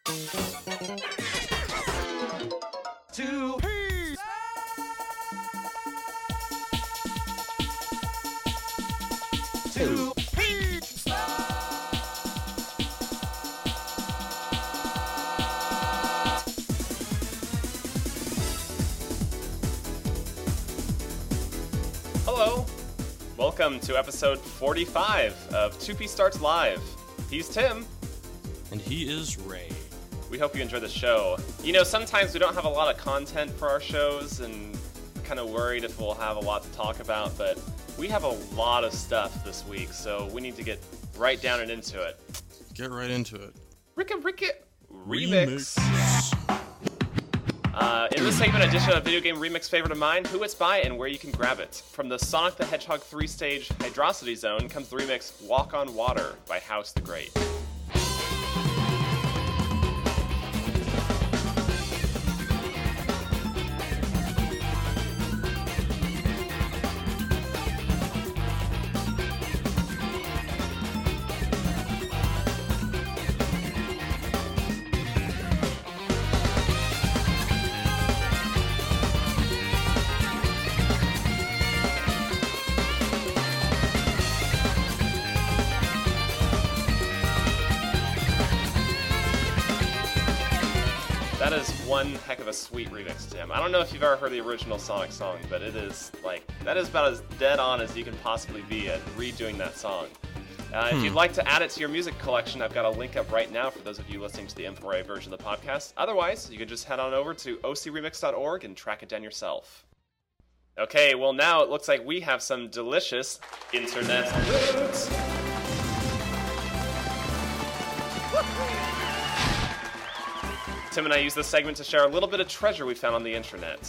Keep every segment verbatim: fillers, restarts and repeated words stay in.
Two Peace. Two Peace. Hello. Welcome to episode forty-five of two P Starts Live. He's Tim. And he is Ray. We hope you enjoy the show. You know, sometimes we don't have a lot of content for our shows, and I'm kind of worried if we'll have a lot to talk about, but we have a lot of stuff this week, so we need to get right down and into it. Get right into it. Ricka Ricka Remix. Uh, in this segment, I dish out a video game remix favorite of mine, who it's by, and where you can grab it. From the Sonic the Hedgehog three-stage Hydrocity Zone comes the remix Walk on Water by House the Great. That is one heck of a sweet remix, Tim. I don't know if you've ever heard the original Sonic song, but it is, like, that is about as dead on as you can possibly be at redoing that song. Uh, hmm. If you'd like to add it to your music collection, I've got a link up right now for those of you listening to the M four A version of the podcast. Otherwise, you can just head on over to O C remix dot org and track it down yourself. Okay, well now it looks like we have some delicious internet loot. Tim and I use this segment to share a little bit of treasure we found on the internet.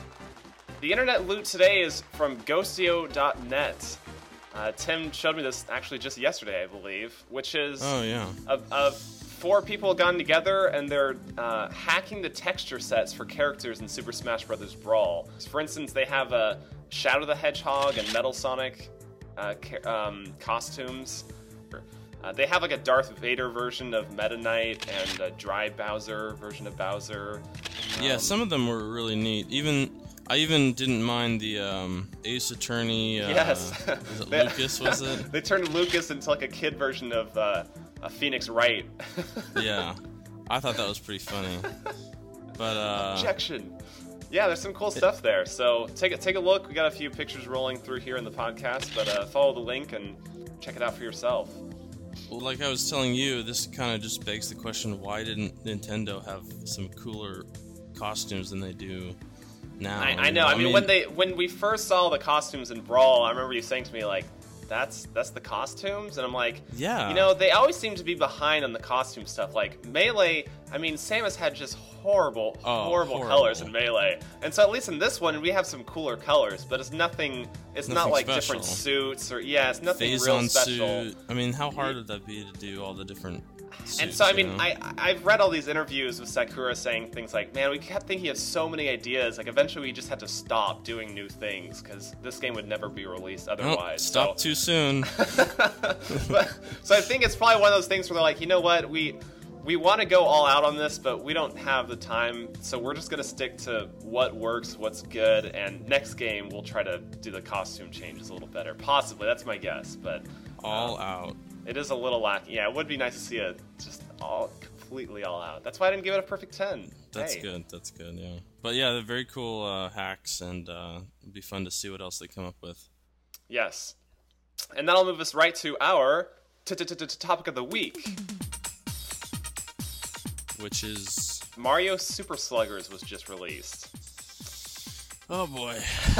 The internet loot today is from Ghostio dot net. Uh, Tim showed me this actually just yesterday, I believe, which is Oh, yeah. of, of four people gotten together and they're uh, hacking the texture sets for characters in Super Smash Bros. Brawl. For instance, they have a Shadow the Hedgehog and Metal Sonic uh, ca- um, costumes. Uh, they have like a Darth Vader version of Meta Knight and a Dry Bowser version of Bowser. Yeah, Um, some of them were really neat. Even I even didn't mind the um, Ace Attorney. Uh, Yes. Was it They- Lucas? Was it? They turned Lucas into like a kid version of uh, a Phoenix Wright. Yeah, I thought that was pretty funny. But uh, Objection. Yeah, there's some cool stuff there. So take a, take a look. We got a few pictures rolling through here in the podcast, but uh, follow the link and check it out for yourself. well, like I was telling you, this kind of just begs the question: why didn't Nintendo have some cooler costumes than they do now? I, I you know. I mean, when they when we first saw the costumes in Brawl, I remember you saying to me like, "That's that's the costumes," and I'm like, Yeah. You know, they always seem to be behind on the costume stuff. Like Melee, I mean, Samus had just horrible, Oh, horrible, horrible. colors in Melee, and so at least in this one we have some cooler colors, but it's nothing. It's not Nothing like special. different suits or yeah, it's nothing Phase real on special. suit. I mean, how hard would that be to do all the different suits, And so, I mean, you know? I, I've read all these interviews with Sakura saying things like, man, we kept thinking of so many ideas, like, eventually we just had to stop doing new things, because this game would never be released Oh, otherwise. stop so. too soon. but, so I think it's probably one of those things where they're like, you know what, we we want to go all out on this, but we don't have the time, so we're just going to stick to what works, what's good, and next game we'll try to do the costume changes a little better. Possibly, that's my guess, but All out. it is a little lacking. Yeah, it would be nice to see it just all completely all out. That's why I didn't give it a perfect ten. That's Hey. good. That's good. Yeah. But yeah, they're very cool uh, hacks, and uh, it'd be fun to see what else they come up with. Yes. And that'll move us right to our topic of the week. Which is Mario Super Sluggers was just released. oh boy.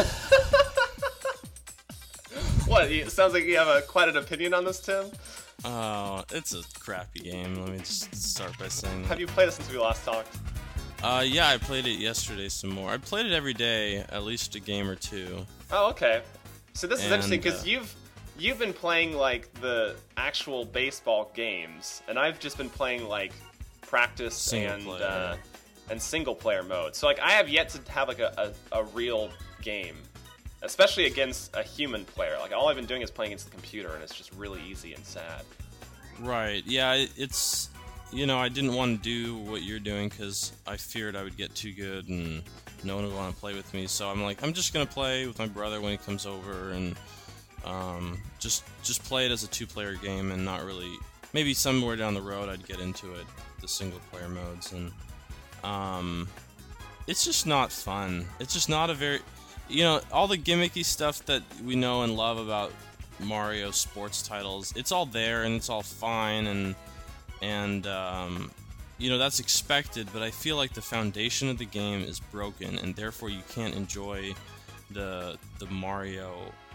What? It sounds like you have a, quite an opinion on this, Tim. Oh, it's a crappy game. Let me just start by saying. Have you played it since we last talked? Uh, yeah, I played it yesterday some more. I played it every day, at least a game or two. Oh, okay. So this is And, interesting because uh, you've you've been playing like the actual baseball games, and I've just been playing like practice Single and player. uh, and single player mode. So like I have yet to have like a, a, a real game, especially against a human player. Like all I've been doing is playing against the computer, and it's just really easy and sad. Right. Yeah, it- it's you know, I didn't want to do what you're doing because I feared I would get too good and no one would want to play with me. So I'm like, I'm just gonna play with my brother when he comes over and um, just just play it as a two-player game and not really. Maybe somewhere down the road I'd get into it, the single-player modes, and um, it's just not fun. It's just not a very, you know, all the gimmicky stuff that we know and love about Mario sports titles. It's all there and it's all fine and. And, um, you know, that's expected, but I feel like the foundation of the game is broken, and therefore you can't enjoy the the Mario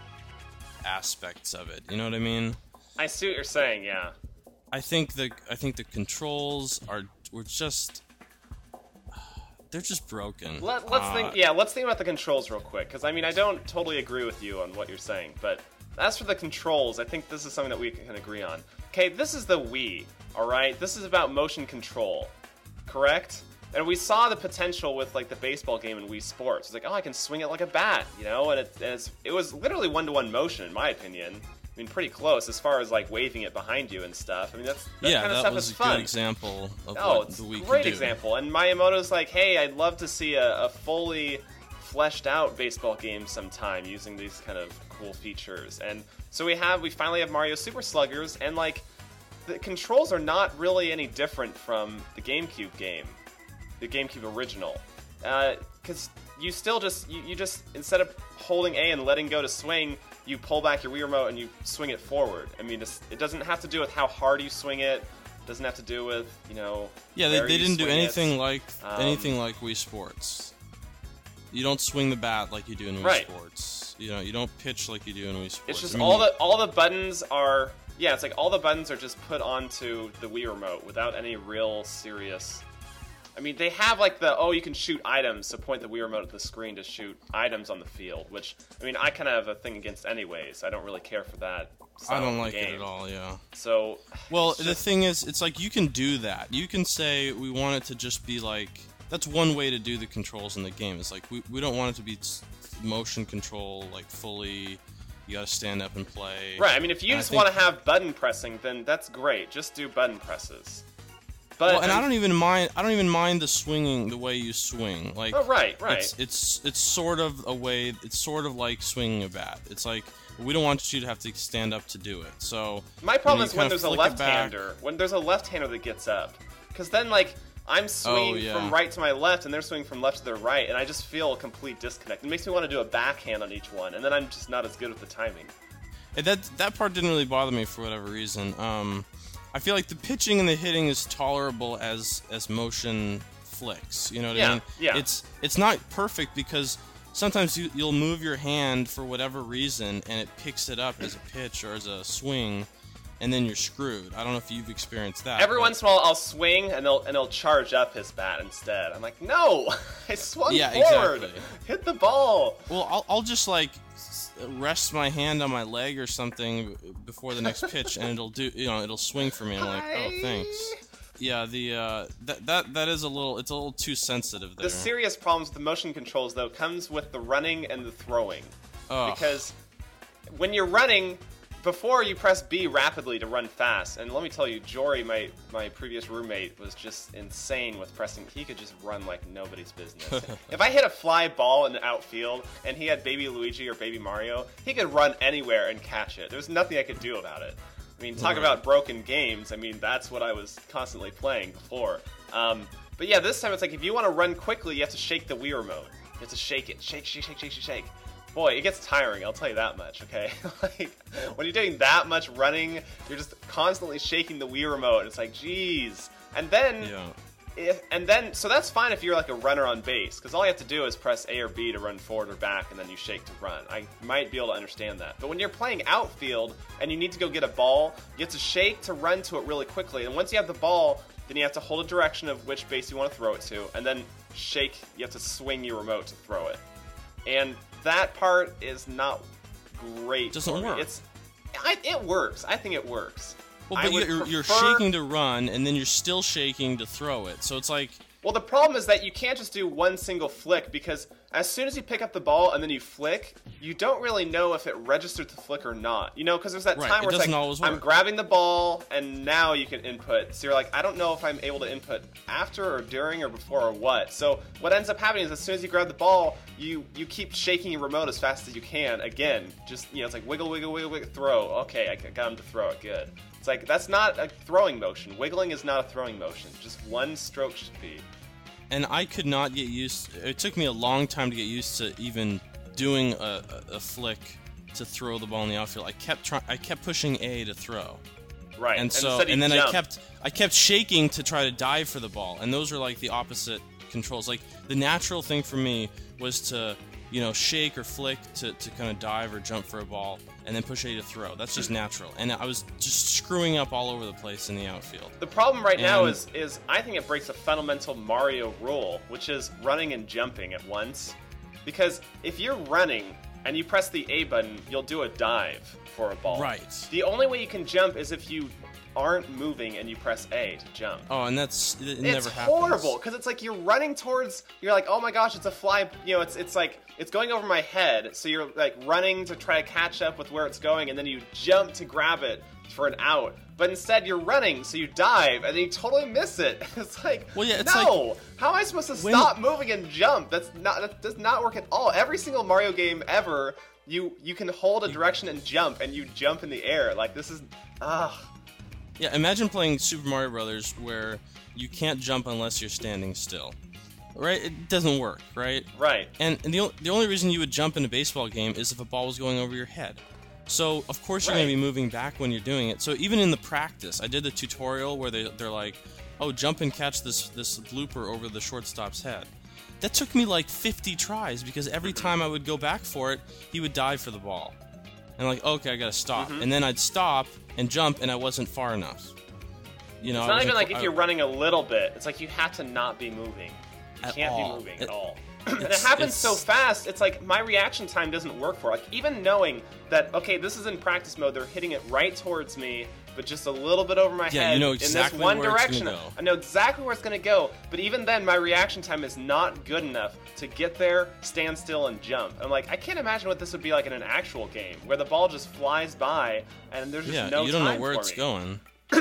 aspects of it. You know what I mean? I see what you're saying, yeah. I think the I think the controls are were just they're just broken. Let, let's uh, think. Yeah, let's think about the controls real quick, because I mean, I don't totally agree with you on what you're saying, but as for the controls, I think this is something that we can agree on. Okay, this is the Wii. All right, this is about motion control, correct? And we saw the potential with like the baseball game in Wii Sports. It's like, oh, I can swing it like a bat, you know, and, it, and it's, it was literally one-to-one motion, in my opinion. I mean, pretty close as far as like waving it behind you and stuff. I mean, that's that yeah, kind of that stuff was is a fun. good example of oh, what it's the Wii a could great do. example. And Miyamoto's like, hey, I'd love to see a, a fully fleshed out baseball game sometime using these kind of cool features. And so we have, we finally have Mario Super Sluggers, and like the controls are not really any different from the GameCube game, the GameCube original, because uh, you still just you, you just instead of holding A and letting go to swing, you pull back your Wii remote and you swing it forward. I mean, it's, it doesn't have to do with how hard you swing it. It doesn't have to do with, you know. Yeah, they, where they you didn't do swing anything it. like Um, anything like Wii Sports. You don't swing the bat like you do in Wii Right. Sports. You know, you don't pitch like you do in Wii Sports. It's just I mean, all the all the buttons are yeah. It's like all the buttons are just put onto the Wii remote without any real serious. I mean, they have like the oh, you can shoot items, so point the Wii remote at the screen to shoot items on the field. Which I mean, I kind of have a thing against anyways. I don't really care for that. I style don't of like game. it at all. Yeah. So Well, it's the just- thing is, it's like you can do that. You can say we want it to just be like. That's one way to do the controls in the game. It's like we, we don't want it to be s- motion control like fully. You gotta stand up and play. right. I mean, if you And I just think- want to have button pressing, then that's great. Just do button presses. But Well, and I don't even mind. I don't even mind the swinging, the way you swing. Like, Oh, right, right. It's it's it's sort of a way. It's sort of like swinging a bat. It's like we don't want you to have to stand up to do it. So My problem you is when kinda there's a flick it back. left-hander. When there's a left-hander that gets up, because then like I'm swinging Oh, yeah. from right to my left, and they're swinging from left to their right, and I just feel a complete disconnect. It makes me want to do a backhand on each one, and then I'm just not as good with the timing. And that that part didn't really bother me for whatever reason. Um, I feel like the pitching and the hitting is tolerable as as motion flicks. You know what Yeah, I mean? yeah. It's it's not perfect because sometimes you, you'll move your hand for whatever reason, and it picks it up as a pitch or as a swing, and then you're screwed. I don't know if you've experienced that. Every but- once in a while, I'll swing, and they'll and they'll charge up his bat instead. I'm like, no, I swung Yeah, forward. exactly. Hit the ball. Well, I'll, I'll just like s- rest my hand on my leg or something before the next pitch, and it'll do. You know, it'll swing for me. I'm like, oh, thanks. Yeah, the uh, that that that is a little. It's a little too sensitive there. The serious problems with the motion controls, though, comes with the running and the throwing. Ugh. Because when you're running, before you press B rapidly to run fast, and let me tell you, Jory, my, my previous roommate, was just insane with pressing. He could just run like nobody's business. If I hit a fly ball in the outfield, and he had Baby Luigi or Baby Mario, he could run anywhere and catch it. There's nothing I could do about it. I mean, talk Right. about broken games. I mean, that's what I was constantly playing before. Um, but yeah, this time it's like if you want to run quickly, you have to shake the Wii remote. You have to shake it. Shake, shake, shake, shake, shake, shake. Boy, it gets tiring, I'll tell you that much, okay? Like, when you're doing that much running, you're just constantly shaking the Wii remote, and it's like, geez. And then, Yeah. if, and then, so that's fine if you're like a runner on base, because all you have to do is press A or B to run forward or back, and then you shake to run. I might be able to understand that. But when you're playing outfield, and you need to go get a ball, you have to shake to run to it really quickly. And once you have the ball, then you have to hold a direction of which base you want to throw it to, and then shake, you have to swing your remote to throw it. And that part is not great. Doesn't for me. work. It's, I, it works. I think it works. Well, I but would you're, you're prefer- shaking to run, and then you're still shaking to throw it. So it's like Well, the problem is that you can't just do one single flick, because as soon as you pick up the ball and then you flick, you don't really know if it registered the flick or not. You know, because there's that Right, time it where it's doesn't like, always work. I'm grabbing the ball and now you can input. So you're like, I don't know if I'm able to input after or during or before or what. So what ends up happening is as soon as you grab the ball, you you keep shaking your remote as fast as you can. Again, just, you know, it's like wiggle, wiggle, wiggle, wiggle, throw. Okay, I got him to throw it. Good. It's like, that's not a throwing motion. Wiggling is not a throwing motion. Just one stroke should be. And I could not get used. It took me a long time to get used to even doing a, a, a flick to throw the ball in the outfield. I kept trying. I kept pushing A to throw, Right. and so instead you and then jump. I kept I kept shaking to try to dive for the ball. And those are like the opposite controls. Like the natural thing for me was to, you know, shake or flick to, to kind of dive or jump for a ball, and then push A to throw. That's just natural. And I was just screwing up all over the place in the outfield. The problem right now And- is is I think it breaks a fundamental Mario rule, which is running and jumping at once. Because if you're running and you press the A button, you'll do a dive for a ball. Right. The only way you can jump is if you aren't moving and you press A to jump. Oh, and that's it It's never happens. horrible because it's like you're running towards. You're like, oh my gosh, it's a fly. You know, it's it's like it's going over my head. So you're like running to try to catch up with where it's going, and then you jump to grab it for an out. But instead, you're running, so you dive, and then you totally miss it. It's like, Well, yeah, it's no. How am I supposed to when- stop moving and jump? That's not. That does not work at all. Every single Mario game ever, you you can hold a direction and jump, and you jump in the air. Like this is, ah. Yeah, imagine playing Super Mario Brothers where you can't jump unless you're standing still. Right? It doesn't work, right? Right. And, and the, o- the only reason you would jump in a baseball game is if a ball was going over your head. So, of course, you're going Right. to be moving back when you're doing it. So, even in the practice, I did the tutorial where they, they're like, oh, jump and catch this, this blooper over the shortstop's head. That took me like fifty tries because every time I would go back for it, he would dive for the ball. And like, okay, I gotta stop. Mm-hmm. And then I'd stop and jump, and I wasn't far enough. You know, It's I not wasn't even like qu- if I- you're running a little bit. It's like you have to not be moving. You At can't all. be moving It- at all. And it it's- happens it's- so fast, it's like my reaction time doesn't work for it. Like, even knowing that, okay, this is in practice mode, they're hitting it right towards me, but just a little bit over my Yeah, head you know in exactly this one where it's gonna direction. go. I know exactly where it's going to go, but even then, my reaction time is not good enough to get there, stand still, and jump. I'm like, I can't imagine what this would be like in an actual game, where the ball just flies by, and there's just Yeah, no you don't time know where for it's me. going.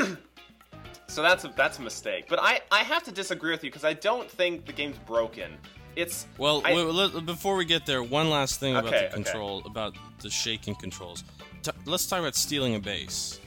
So that's a, that's a mistake. But I, I have to disagree with you because I don't think the game's broken. It's Well, I- wait, let, before we get there, one last thing about Okay, the okay. control, about the shaking controls. T- let's talk about stealing a base.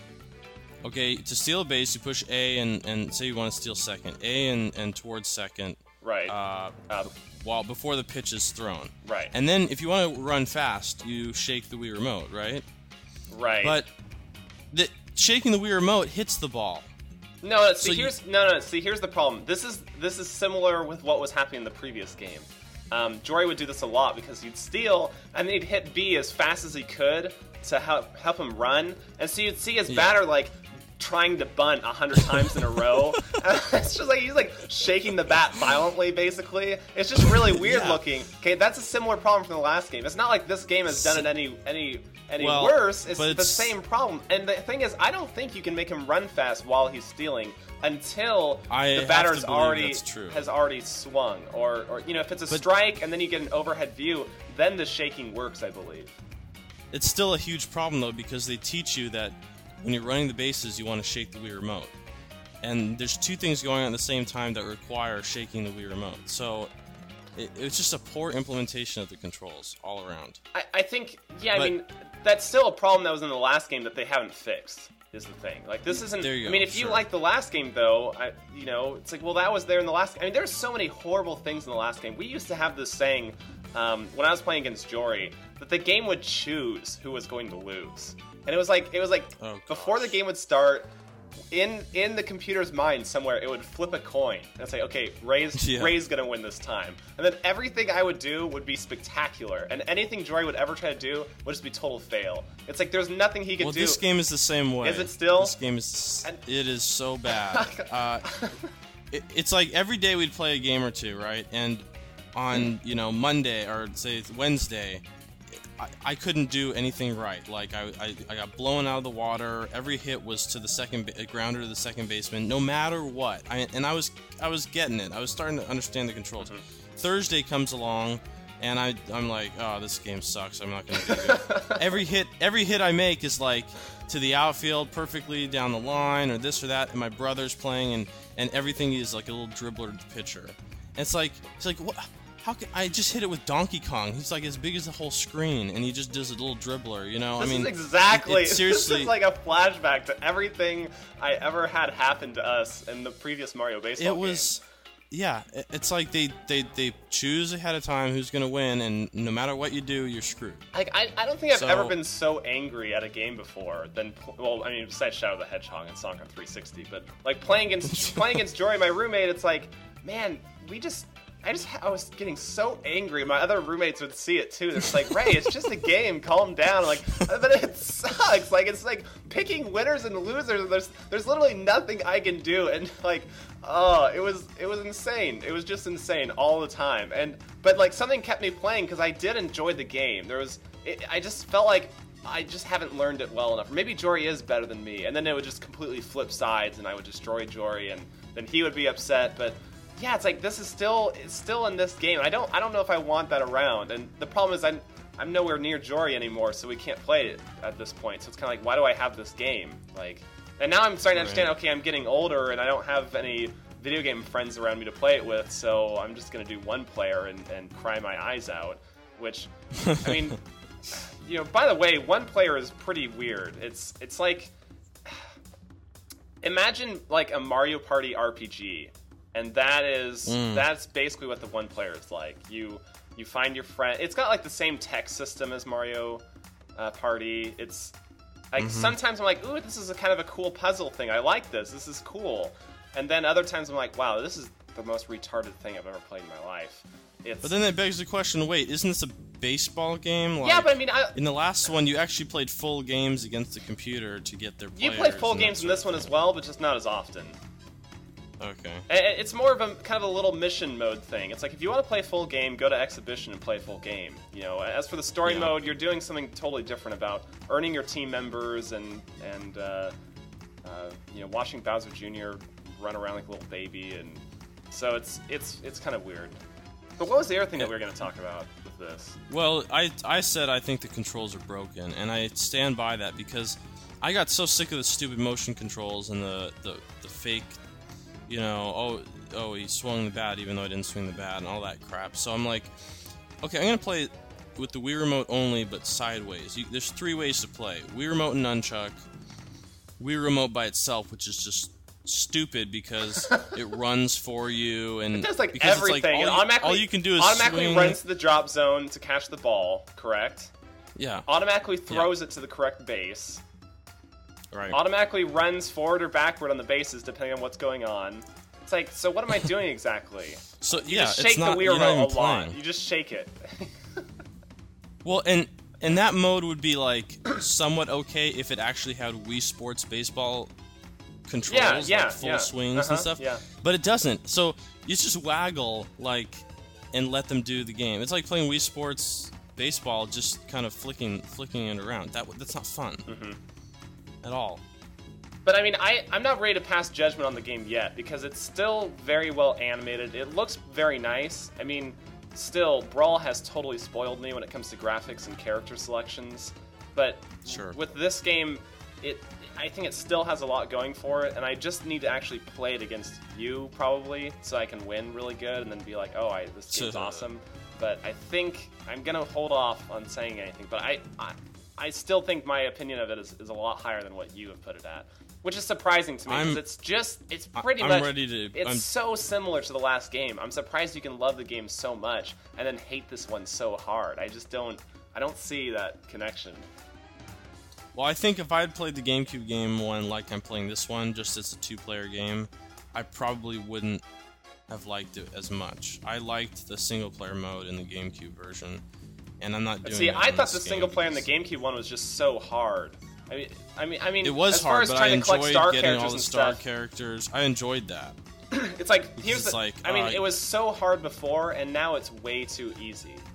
Okay, to steal a base, you push A and, and say you want to steal second. A and, and towards second. right. Uh, Uh, while before the pitch is thrown. Right. And then if you want to run fast, you shake the Wii remote, right? right. But the shaking the Wii remote hits the ball. no, no, see so you- here's no, no. See, here's the problem. This is this is similar with what was happening in the previous game. Um, Jory would do this a lot because he'd steal and then he'd hit B as fast as he could to help help him run, and so you'd see his Yeah. batter like trying to bunt a hundred times in a row. It's just like he's like shaking the bat violently, basically. It's just really weird Yeah. looking. Okay, that's a similar problem from the last game. It's not like this game has done it any any any Well, worse. It's but the it's- same problem. And the thing is, I don't think you can make him run fast while he's stealing until I the have batter's to believe already that's true. has already swung, or or you know, if it's a But- strike and then you get an overhead view, then the shaking works, I believe. It's still a huge problem, though, because they teach you that when you're running the bases, you want to shake the Wii remote. And there's two things going on at the same time that require shaking the Wii remote. So it, it's just a poor implementation of the controls all around. I, I think, yeah, I But- mean, that's still a problem that was in the last game that they haven't fixed. Is the thing. Like, this isn't. There you I mean, go, if you sure. like the last game, though, I, you know, it's like, well, that was there in the last. I mean, there's so many horrible things in the last game. We used to have this saying um, when I was playing against Jory that the game would choose who was going to lose, and it was like it was like Oh, before the gosh. game would start. In in the computer's mind somewhere, it would flip a coin and say, "Okay, Ray's Yeah. Ray's gonna win this time." And then everything I would do would be spectacular, and anything Jory would ever try to do would just be total fail. It's like there's nothing he could Well, do. this game is the same way. Is it still? This game is. And- It is so bad. uh, it, it's like every day we'd play a game or two, right? And on, you know, Monday or say it's Wednesday, I, I couldn't do anything right. Like I, I, I got blown out of the water. Every hit was to the second ba- grounder to the second baseman, no matter what. I, and I was I was getting it. I was starting to understand the controls. Mm-hmm. Thursday comes along, and I I'm like, oh, this game sucks. I'm not gonna do good. every hit every hit I make is like to the outfield perfectly down the line or this or that. And my brother's playing, and and everything is like a little dribbler to the pitcher. And it's like it's like what. How can I just hit it with Donkey Kong? He's like as big as the whole screen, and he just does a little dribbler, you know? This I mean, is exactly. It, it seriously, this is like a flashback to everything I ever had happen to us in the previous Mario baseball It was, game. yeah. It, it's like they, they, they choose ahead of time who's gonna win, and no matter what you do, you're screwed. Like I, I don't think I've so, ever been so angry at a game before than well, I mean, besides Shadow the Hedgehog and Sonic three sixty, but like playing against playing against Jory, my roommate, it's like, man, we just. I just I was getting so angry. My other roommates would see it too. They're just like, Ray, it's just a game. Calm down. I'm like, but it sucks. Like it's like picking winners and losers. There's there's literally nothing I can do. And like, oh, it was it was insane. It was just insane all the time. And but like something kept me playing because I did enjoy the game. There was it, I just felt like I just haven't learned it well enough. Or maybe Jory is better than me. And then it would just completely flip sides, and I would destroy Jory, and then he would be upset. But yeah, it's like this is still it's still in this game. I don't I don't know if I want that around. And the problem is I'm I'm nowhere near Jory anymore, so we can't play it at this point. So it's kind of like, why do I have this game? Like, and now I'm starting to understand. Okay, I'm getting older, and I don't have any video game friends around me to play it with. So I'm just gonna do one player and, and cry my eyes out. Which, I mean, you know. By the way, one player is pretty weird. It's it's like imagine like a Mario Party R P G. And that is mm. that's basically what the one player is like. You you find your friend. It's got like the same text system as Mario uh, Party. It's like mm-hmm. sometimes I'm like, ooh, this is a kind of a cool puzzle thing. I like this. This is cool. And then other times I'm like, wow, this is the most retarded thing I've ever played in my life. It's... But then that begs the question: wait, isn't this a baseball game? Like, yeah, but I mean, I... in the last one, you actually played full games against the computer to get their players. You play full games in this one as well, but just not as often. Okay. It's more of a kind of a little mission mode thing. It's like if you want to play full game, go to Exhibition and play full game. You know, as for the story yeah. mode, you're doing something totally different about earning your team members and and uh, uh, you know watching Bowser Junior run around like a little baby, and so it's it's it's kind of weird. But what was the other thing that we were going to talk about with this? Well, I I said I think the controls are broken, and I stand by that because I got so sick of the stupid motion controls and the the, the fake. You know, oh, oh, he swung the bat even though I didn't swing the bat and all that crap. So I'm like, okay, I'm gonna play it with the Wii Remote only, but sideways. You, there's three ways to play: Wii Remote and Nunchuck, Wii Remote by itself, which is just stupid because it runs for you and it does like because everything. It's like all, it you, automatically, all you can do is automatically swing. runs to the drop zone to catch the ball. Correct. Yeah. Automatically throws yeah. it to the correct base. Right. Automatically runs forward or backward on the bases depending on what's going on. It's like, so what am I doing exactly? So you yeah, just shake it's not, the Wii Remote a lot. Playing. You just shake it. Well, and and that mode would be like somewhat okay if it actually had Wii Sports baseball controls, yeah, yeah, like full yeah. swings uh-huh, and stuff. Yeah. But it doesn't. So you just waggle like and let them do the game. It's like playing Wii Sports baseball, just kind of flicking flicking it around. That that's not fun mm-hmm. at all. But I mean, I, I'm not ready to pass judgment on the game yet because it's still very well animated. It looks very nice. I mean, still, Brawl has totally spoiled me when it comes to graphics and character selections. But sure. with this game, it I think it still has a lot going for it, and I just need to actually play it against you probably so I can win really good and then be like, oh, I, this game's awesome. But I think I'm gonna hold off on saying anything. But I, I, I still think my opinion of it is, is a lot higher than what you have put it at. Which is surprising to me because it's just, it's pretty I'm much, ready to, it's I'm, so similar to the last game. I'm surprised you can love the game so much and then hate this one so hard. I just don't, I don't see that connection. Well, I think if I had played the GameCube game one like I'm playing this one, just as a two-player game, I probably wouldn't have liked it as much. I liked the single-player mode in the GameCube version, and I'm not doing See, it I thought the game single-player in the GameCube one was just so hard. I mean, I mean, I mean, it was as far hard, as but I trying to collect enjoyed star getting characters all the and star stuff. characters. I enjoyed that. It's like, here's it's the, like, I mean, uh, it was so hard before, and now it's way too easy.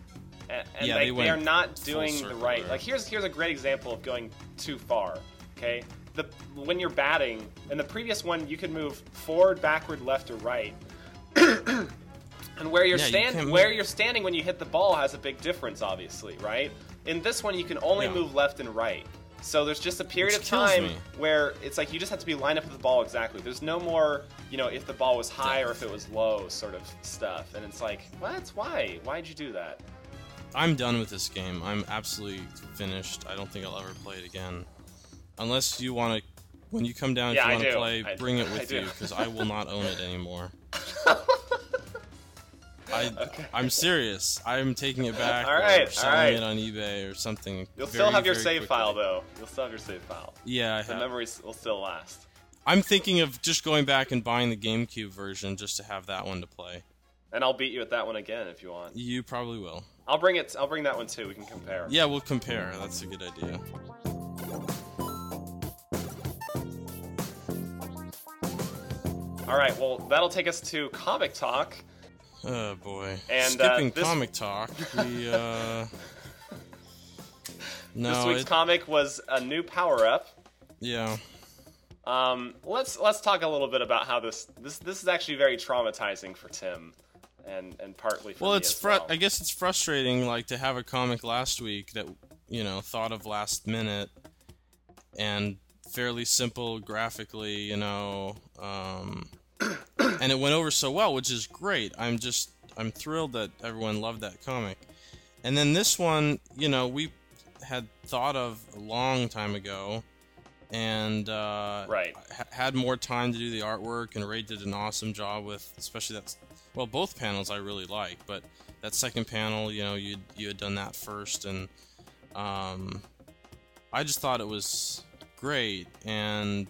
and, and Yeah, like, they they, went are not full doing the circle right. there. Like here's here's a great example of going too far. Okay, the when you're batting in the previous one, you could move forward, backward, left, or right. And where you're Yeah, you stand, can't where move- you're standing when you hit the ball has a big difference, obviously, right? In this one, you can only Yeah. move left and right. So there's just a period Which of kills time me. where it's like you just have to be lined up with the ball exactly. There's no more, you know, if the ball was high or if it was low sort of stuff. And it's like, what? Why? Why'd you do that? I'm done with this game. I'm absolutely finished. I don't think I'll ever play it again. Unless you want to, when you come down, Yeah, if I you want to do. play, I- bring it I with do. you, because I will not own it anymore. I, Okay. I'm serious. I'm taking it back All right, or all selling right. it on eBay or something. You'll very, still have your very save quickly. file, though. You'll still have your save file. Yeah, I The have. memories will still last. I'm thinking of just going back and buying the GameCube version just to have that one to play. And I'll beat you at that one again if you want. You probably will. I'll bring it. I'll bring that one too. We can compare. Yeah, we'll compare. That's a good idea. All right. Well, that'll take us to comic talk. Oh boy. And, uh, Skipping this- comic talk, we uh No, this week's it- comic was a new power up. yeah. Um, let's let's talk a little bit about how this this this is actually very traumatizing for Tim, and and partly for Well, me it's as fr- well. I guess it's frustrating like to have a comic last week that, you know, thought of last minute and fairly simple graphically, you know, um and it went over so well, which is great. I'm just I'm thrilled that everyone loved that comic. And then this one, you know, we had thought of a long time ago, and uh, Right. ha- had more time to do the artwork, and Ray did an awesome job with, especially that. Well, both panels I really like, but that second panel, you know, you you had done that first, and um, I just thought it was great, and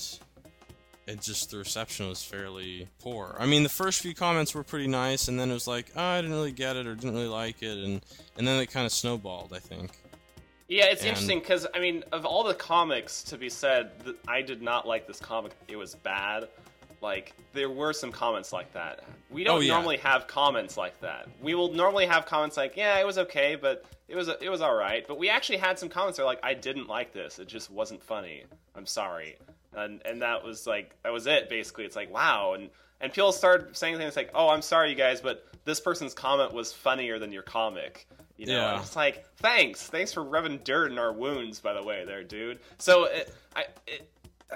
it just the reception was fairly poor. I mean, the first few comments were pretty nice, and then it was like, oh, I didn't really get it or didn't really like it, and and then it kind of snowballed, I think. Yeah, it's And- interesting because I mean, of all the comics to be said, th- I did not like this comic. It was bad. Like there were some comments like that. We don't Oh, yeah. normally have comments like that. We will normally have comments like, "Yeah, it was okay, but it was it was all right." But we actually had some comments that were like, "I didn't like this. It just wasn't funny. I'm sorry." And and that was like that was it basically. It's like, wow, and and people started saying things like, "Oh, I'm sorry, you guys, but this person's comment was funnier than your comic." You know, Yeah. and it's like, thanks, thanks for rubbing dirt in our wounds, by the way, there, dude. So, it, I, it,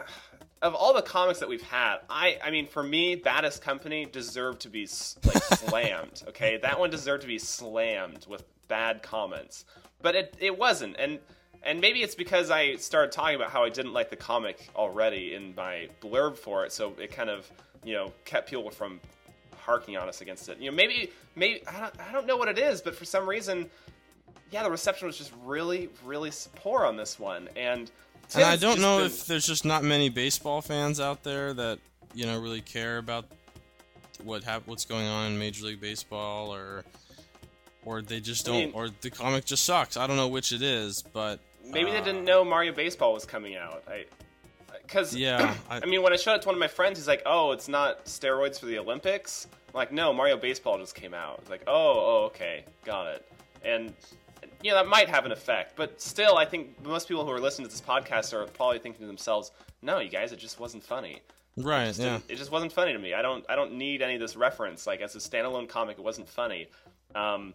of all the comics that we've had, I, I mean, for me, Baddest Company deserved to be like slammed. Okay, that one deserved to be slammed with bad comments, but it, it wasn't, and and maybe it's because I started talking about how I didn't like the comic already in my blurb for it, so it kind of, you know, kept people from harking on us against it. You know, maybe, maybe I don't, I don't know what it is, but for some reason, yeah, the reception was just really, really s- poor on this one, and And I Tim's don't just know been- if there's just not many baseball fans out there that, you know, really care about what hap- what's going on in Major League Baseball, or or they just I don't, mean- or the comic just sucks. I don't know which it is, but maybe uh, they didn't know Mario Baseball was coming out. I, because Yeah, I, I mean, when I showed it to one of my friends, he's like, "Oh, it's not steroids for the Olympics." I'm like, "No, Mario Baseball just came out." It's like, "Oh, oh, okay, got it." And you know that might have an effect, but still, I think most people who are listening to this podcast are probably thinking to themselves, "No, you guys, it just wasn't funny." right, just yeah. didn't- it just wasn't funny to me. I don't I don't need any of this reference. Like as a standalone comic, it wasn't funny. Um,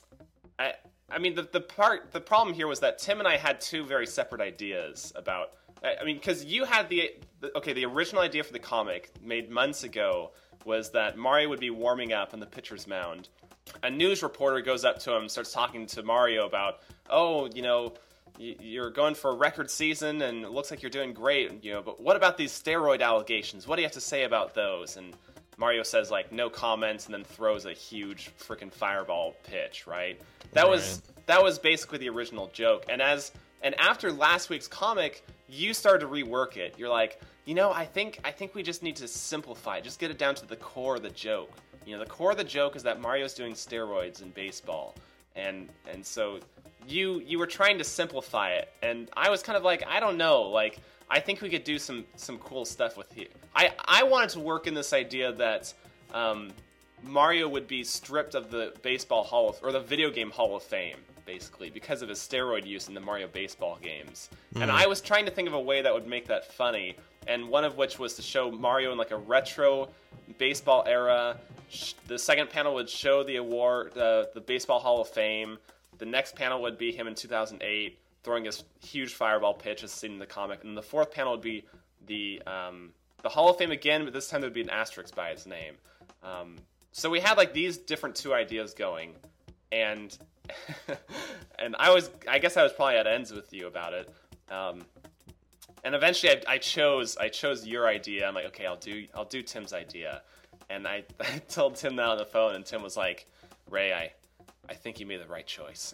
I I mean the the part the problem here was that Tim and I had two very separate ideas about. I, I mean because you had the, the okay the original idea for the comic made months ago was that Mario would be warming up on the pitcher's mound. A news reporter goes up to him, starts talking to Mario about, oh, you know, y- you're going for a record season, and it looks like you're doing great, you know, but what about these steroid allegations? What do you have to say about those? And Mario says, like, no comments, and then throws a huge freaking fireball pitch, right? That was that was basically the original joke. And as and after last week's comic, you started to rework it. You're like, you know, I think I think we just need to simplify it. Just get it down to the core of the joke. You know, the core of the joke is that Mario's doing steroids in baseball, and and so you you were trying to simplify it, and I was kind of like, I don't know, like I think we could do some some cool stuff with it. I I wanted to work in this idea that um, Mario would be stripped of the baseball hall of, or the video game Hall of Fame, basically, because of his steroid use in the Mario baseball games. Mm. And I was trying to think of a way that would make that funny, and one of which was to show Mario in like a retro baseball era. The second panel would show the award, uh, the Baseball Hall of Fame. The next panel would be him in two thousand eight throwing his huge fireball pitch as seen in the comic. And the fourth panel would be the um, the Hall of Fame again, but this time there would be an asterisk by his name. Um, so we had like these different two ideas going, and and I was I guess I was probably at ends with you about it. Um, and eventually I, I chose I chose your idea. I'm like, okay, I'll do I'll do Tim's idea. And I, I told Tim that on the phone, and Tim was like, Ray, I I think you made the right choice.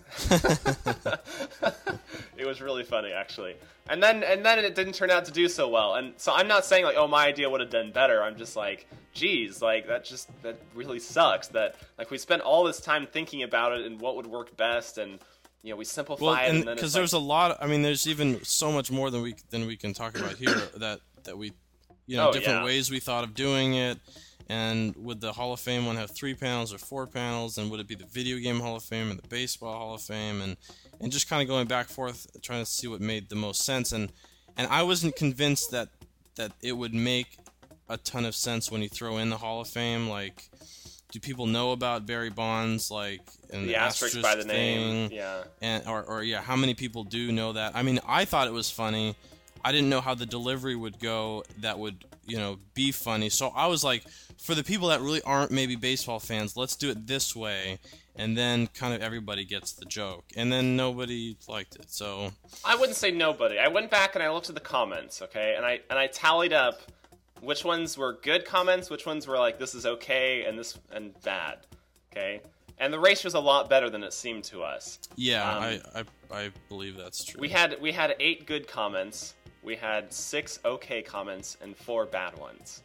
It was really funny, actually. And then and then it didn't turn out to do so well. And so I'm not saying like, oh, my idea would have done better. I'm just like, geez, like that just that really sucks. That like we spent all this time thinking about it and what would work best, and you know we simplify well, it. and and then because like, there's a lot. I mean, there's even so much more than we than we can talk about here. that that we, you know, Oh, different yeah. ways we thought of doing it. And would the Hall of Fame one have three panels or four panels? And would it be the Video Game Hall of Fame and the Baseball Hall of Fame? And and just kind of going back and forth, trying to see what made the most sense. And and I wasn't convinced that that it would make a ton of sense when you throw in the Hall of Fame. Like, do people know about Barry Bonds? Like, and the, the asterisk, asterisk by the thing? name, yeah. And or or yeah, how many people do know that? I mean, I thought it was funny. I didn't know how the delivery would go that would, you know, be funny. So I was like, for the people that really aren't maybe baseball fans, let's do it this way, and then kind of everybody gets the joke. And then nobody liked it. So I wouldn't say nobody. I went back and I looked at the comments, okay, and I and I tallied up which ones were good comments, which ones were like this is okay and this and bad, okay. And the ratio was a lot better than it seemed to us. yeah, Um, I, I I believe that's true. We had we had eight good comments. We had six okay comments and four bad ones.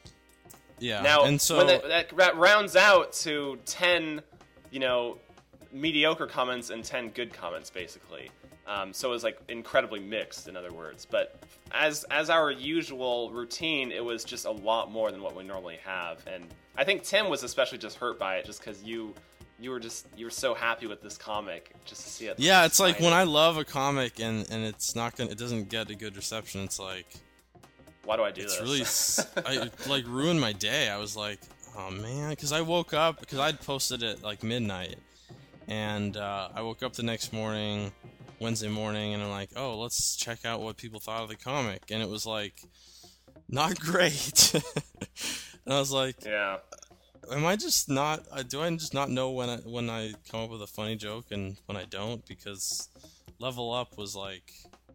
yeah. Now, and so when that, that, that rounds out to ten, you know, mediocre comments and ten good comments, basically. Um, so it was like incredibly mixed, in other words. But as as our usual routine, it was just a lot more than what we normally have. And I think Tim was especially just hurt by it, just because you you were just you were so happy with this comic just to see it. yeah, it's like sign when it. I love a comic and and it's not gonna, it doesn't get a good reception. It's like. Why do I do It's this? really, s- I, it, like, ruined my day. I was like, oh, man. Because I woke up, because I'd posted it, like, midnight. And uh, I woke up the next morning, Wednesday morning, and I'm like, oh, let's check out what people thought of the comic. And it was, like, not great. And I was like, Yeah. am I just not, uh, do I just not know when I, when I come up with a funny joke and when I don't? Because Level Up was, like,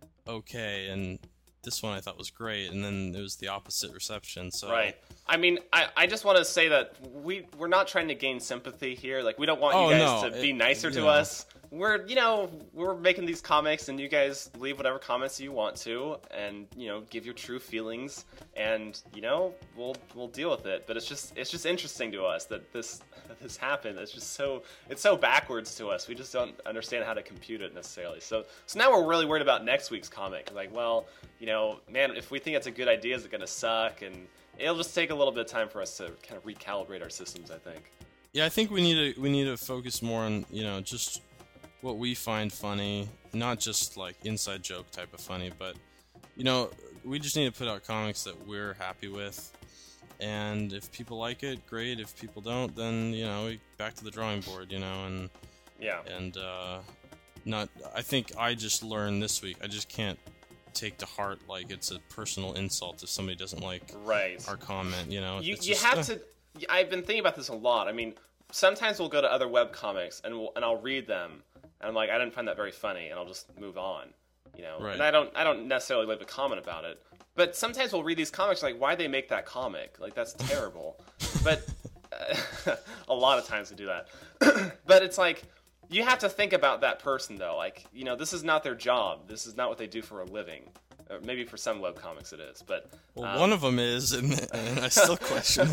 okay, and this one I thought was great, and then it was the opposite reception. So Right. I mean, I, I just want to say that we, we're not trying to gain sympathy here. Like, we don't want Oh, you guys no, to be it- nicer you to know. us. We're, you know, we're making these comics, and you guys leave whatever comments you want to, and, you know, give your true feelings, and, you know, we'll we'll deal with it. But it's just it's just interesting to us that this that this happened. It's just so it's so backwards to us. We just don't understand how to compute it necessarily. So so now we're really worried about next week's comic. Like, well, you know, man, if we think it's a good idea, is it going to suck? And it'll just take a little bit of time for us to kind of recalibrate our systems, I think. yeah, I think we need to we need to focus more on, you know, just what we find funny, not just like inside joke type of funny, but, you know, we just need to put out comics that we're happy with. And if people like it, great. If people don't, then, you know, we back to the drawing board, you know, and Yeah. and uh, not. I think I just learned this week. I just can't take to heart like it's a personal insult if somebody doesn't like Right. our comment. You know, You It's you just, have uh, to. I've been thinking about this a lot. I mean, sometimes we'll go to other web comics and we'll, and I'll read them, and I'm like, I didn't find that very funny, and I'll just move on. You know, Right. and I don't I don't necessarily leave a comment about it. But sometimes we'll read these comics like, why'd they make that comic? Like, that's terrible. But uh, a lot of times we do that. But it's like, you have to think about that person, though. Like, you know, this is not their job. This is not what they do for a living. Or maybe for some webcomics it is. But Well, um, one of them is, and, and I still question.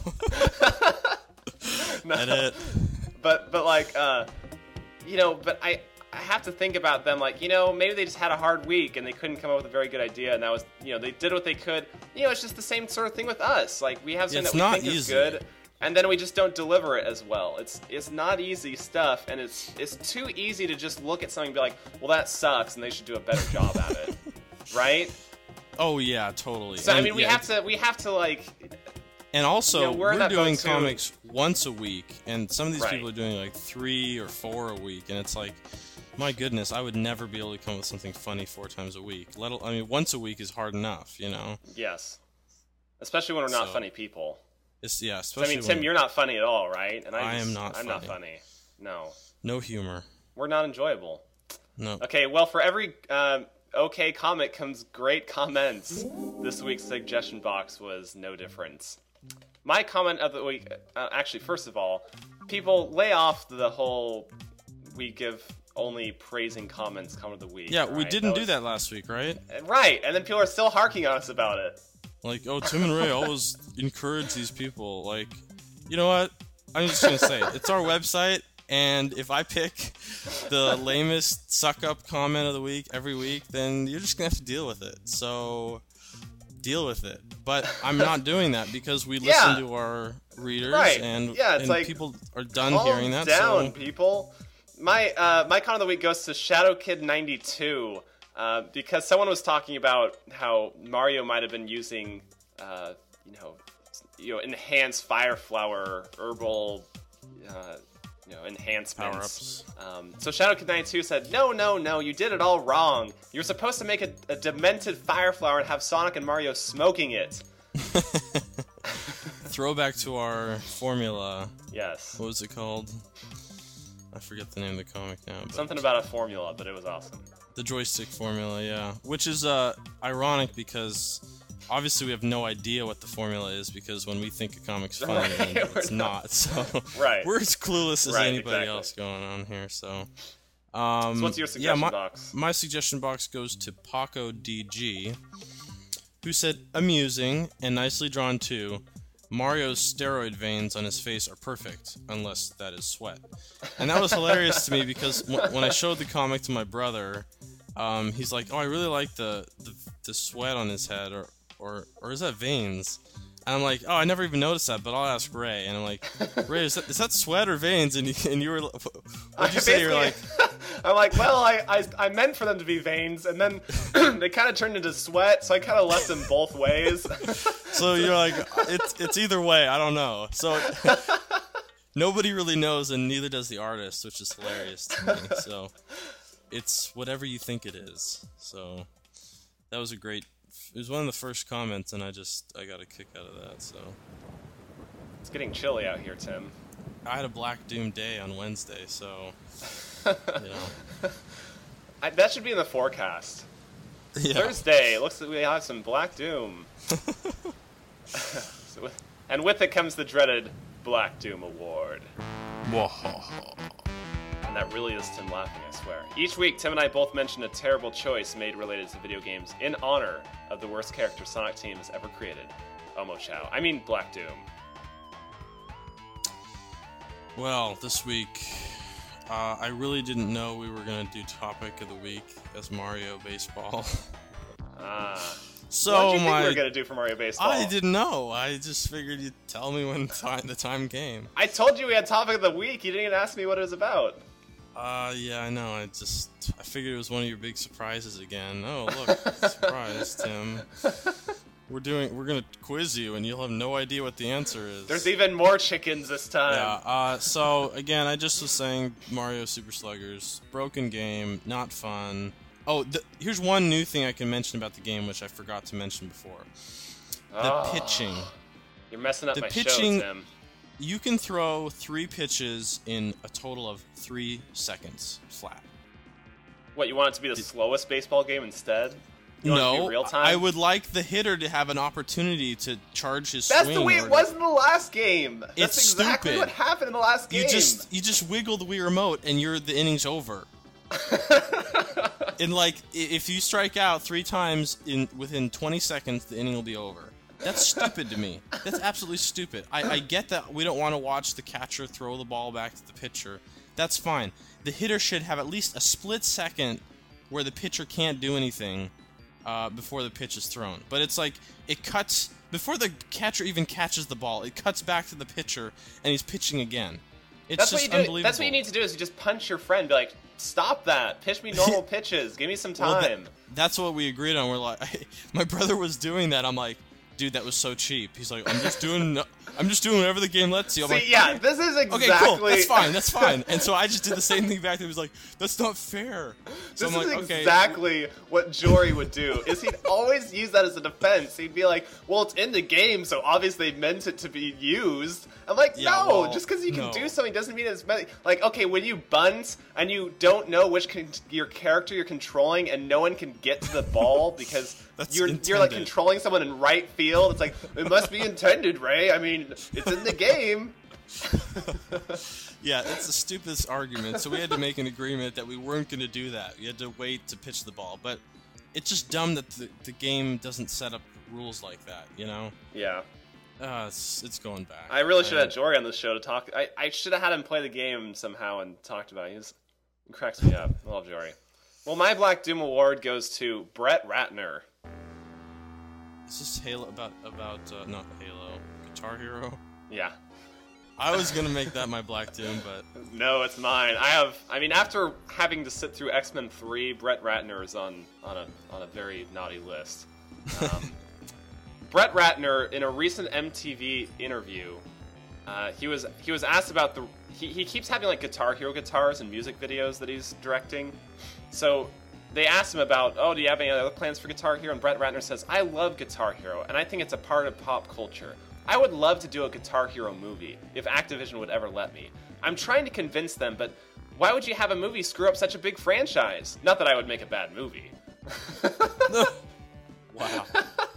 Edit. But, but like, uh, you know, but I... I have to think about them like, you know, maybe they just had a hard week and they couldn't come up with a very good idea, and that was, you know, they did what they could. You know, it's just the same sort of thing with us. Like, we have something It's that we not think is easy. good, and then we just don't deliver it as well. It's it's not easy stuff, and it's it's too easy to just look at something and be like, well, that sucks, and they should do a better job at it, right? Oh yeah, totally. So and, I mean, we yeah, have to we have to like. And also, You know, we're in we're that doing boat, too. comics once a week, and some of these Right. people are doing like three or four a week, and it's like, my goodness, I would never be able to come up with something funny four times a week. Let al- I mean, once a week is hard enough, you know. Yes, especially when we're not So, funny people. It's yeah, So, I especially mean, when Tim, you're not funny at all, right? And I just, am not I'm funny. not funny. No, no humor. we're not enjoyable. No. Okay, well, for every um, okay comic comes great comments. This week's suggestion box was no difference. My comment of the week, uh, actually, first of all, people lay off the whole we give only praising comments comment of the week. Yeah, we right? didn't That do was- that last week, right? Right, and then people are still harking on us about it. Like, oh, Tim and Ray always encourage these people. Like, you know what? I'm just gonna say it. It's our website, and if I pick the lamest suck-up comment of the week every week, then you're just gonna have to deal with it. So, deal with it. But I'm not doing that because we listen Yeah. to our readers, Right. and, Yeah, it's and like, people are done Calm hearing that. down, So, people. My uh, my con of the week goes to Shadow Kid ninety-two uh, because someone was talking about how Mario might have been using, uh, you know, you know, enhanced Fire Flower herbal, uh, you know, enhancements. Power-ups. Um, so Shadow Kid ninety-two said, "No, no, no, you did it all wrong. You're supposed to make a, a demented Fire Flower and have Sonic and Mario smoking it." throwback to our formula. Yes. What was it called? I forget the name of the comic now. But Something about a formula, but it was awesome. The joystick formula, yeah. Which is uh, ironic because obviously we have no idea what the formula is because when we think a comic's funny, Right, then we're it's not- not. So Right. we're as clueless as Right, anybody exactly. else going on here. So, um, So what's your yeah, suggestion my, box? my suggestion box goes to Paco D G, who said, amusing and nicely drawn too. Mario's steroid veins on his face are perfect, unless that is sweat. And that was hilarious to me because w- when I showed the comic to my brother, um, he's like, "Oh, I really like the, the the sweat on his head, or or or is that veins?" And I'm like, "Oh, I never even noticed that, but I'll ask Ray." And I'm like, "Ray, is that, is that sweat or veins?" And you, and you were, what'd you say? You're like, I'm like, well, I, I, I meant for them to be veins, and then they kind of turned into sweat, so I kind of left them both ways. so you're like, it's it's either way. I don't know. So nobody really knows, and neither does the artist, which is hilarious to me. So it's whatever you think it is. So that was a great. It was one of the first comments, and I just I got a kick out of that. So It's getting chilly out here, Tim. I had a Black Doom day on Wednesday, so you know. I, that should be in the forecast. Yeah. Thursday, looks like we have some Black Doom. So with- and with it comes the dreaded Black Doom Award. And that really is Tim laughing, I swear. Each week, Tim and I both mention a terrible choice made related to video games in honor of the worst character Sonic Team has ever created. Omo Chow. I mean Black Doom. Well, this week, uh, I really didn't know we were going to do Topic of the Week as Mario Baseball. Ah. so what did you think my, we were going to do for Mario Baseball? I didn't know. I just figured you'd tell me when time, the time came. I told you we had topic of the week. You didn't even ask me what it was about. Uh, yeah, I know. I just, I figured it was one of your big surprises again. Oh, look, surprise, Tim. We're doing, we're gonna quiz you, and you'll have no idea what the answer is. There's even more chickens this time. Yeah, uh, so, again, I just was saying Mario Super Sluggers, broken game, not fun. Oh, th- here's one new thing I can mention about the game, which I forgot to mention before. The Oh, pitching. You're messing up The my pitching- show, Tim. You can throw three pitches in a total of three seconds flat. What, you want it to be the slowest baseball game instead? You want it to No, be real time? I would like the hitter to have an opportunity to charge his That's swing. the way or it to- was in the last game. That's It's exactly stupid. what happened in the last game. You just you just wiggle the Wii remote and you're the inning's over. And like i- if you strike out three times in within twenty seconds, the inning will be over. That's stupid to me. That's absolutely stupid. I, I get that we don't want to watch the catcher throw the ball back to the pitcher. That's fine. The hitter should have at least a split second where the pitcher can't do anything, uh, before the pitch is thrown. But it's like it cuts before the catcher even catches the ball. It cuts back to the pitcher, and he's pitching again. It's that's just what you do. unbelievable. That's what you need to do is you just punch your friend, be like, stop that, pitch me normal pitches, give me some time. Well, that, that's what we agreed on. We're like, I, my brother was doing that. I'm like, dude, that was so cheap. He's like, I'm just doing, I'm just doing whatever the game lets you. I'm See, like, yeah, this is exactly. Okay, cool. That's fine. That's fine. And so I just did the same thing back to him. He was like, that's not fair. So this I'm is like, okay. exactly what Jory would do. Is he'd always use that as a defense. He'd be like, well, it's in the game, so obviously they meant it to be used. I'm like, Yeah, no, well, just because you can no. do something doesn't mean it's meant. Like, okay, when you bunt and you don't know which con- your character you're controlling, and no one can get to the ball because That's you're intended. you're like controlling someone in right field. It's like it must be intended, Ray. I mean, it's in the game. Yeah, it's the stupidest argument. So we had to make an agreement that we weren't going to do that. We had to wait to pitch the ball. But it's just dumb that the, the game doesn't set up rules like that, you know? Yeah. Uh, it's, it's going back. I really should have I- had Jory on this show to talk. I, I should have had him play the game somehow and talked about it. He, just, he cracks me up. I love Jory. Well, my Black Doom award goes to Brett Ratner. Is this Halo about, about uh, not Halo, Guitar Hero? Yeah. I was going to make that my Black Doom, but No, it's mine. I have. I mean, after having to sit through X-Men three, Brett Ratner is on on a on a very naughty list. Um, Brett Ratner, in a recent M T V interview, uh, he was he was asked about the. He, he keeps having like Guitar Hero guitars and music videos that he's directing. So they asked him about, oh, do you have any other plans for Guitar Hero? And Brett Ratner says, I love Guitar Hero, and I think it's a part of pop culture. I would love to do a Guitar Hero movie, if Activision would ever let me. I'm trying to convince them, but why would you have a movie screw up such a big franchise? Not that I would make a bad movie. wow.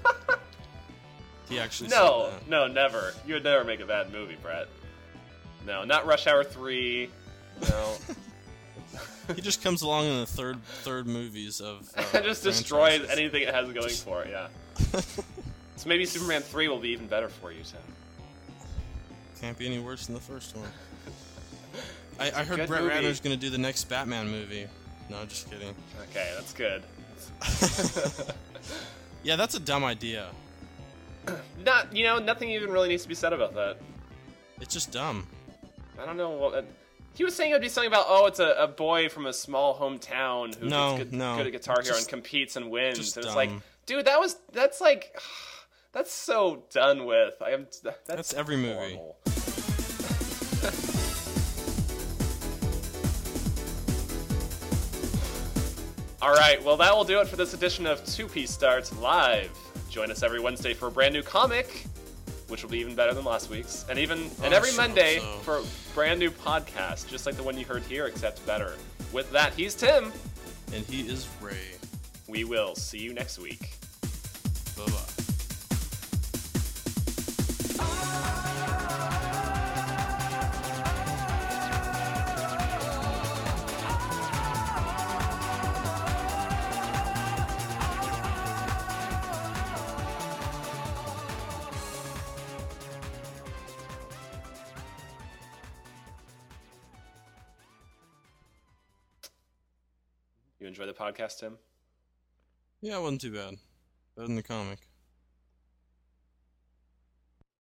He actually No, said that. no, never. You would never make a bad movie, Brett. No, not Rush Hour three. No. He just comes along in the third third movies of uh, It just destroys franchises. anything it has going for it, yeah. So maybe Superman three will be even better for you, Tim. Can't be any worse than the first one. I, I heard good Brett movie. Ratner's gonna do the next Batman movie. No, just kidding. Okay, that's good. Yeah, that's a dumb idea. Not, you know, nothing even really needs to be said about that. It's just dumb. I don't know what... He was saying it would be something about, oh, it's a, a boy from a small hometown who No, gets good, no. good at Guitar Hero Just- and competes and wins. just And it's dumb. like, dude, that was... That's like... That's so done with. I am. That's, That's every movie. horrible. All right, well, that will do it for this edition of Two Piece Starts Live. Join us every Wednesday for a brand new comic, which will be even better than last week's, and even and Oh, every I sure Monday hope so. for a brand new podcast, just like the one you heard here, except better. With that, he's Tim. And he is Ray. We will see you next week. Bye bye. You enjoy the podcast, Tim? Yeah, it wasn't too bad. Better than the comic.